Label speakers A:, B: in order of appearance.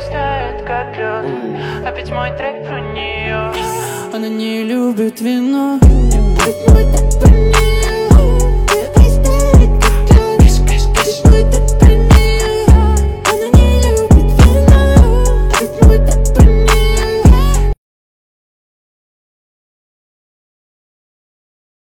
A: растает, как лед. Опять мой трек про нее.
B: Она не любит вино. Не будь мой так про нее.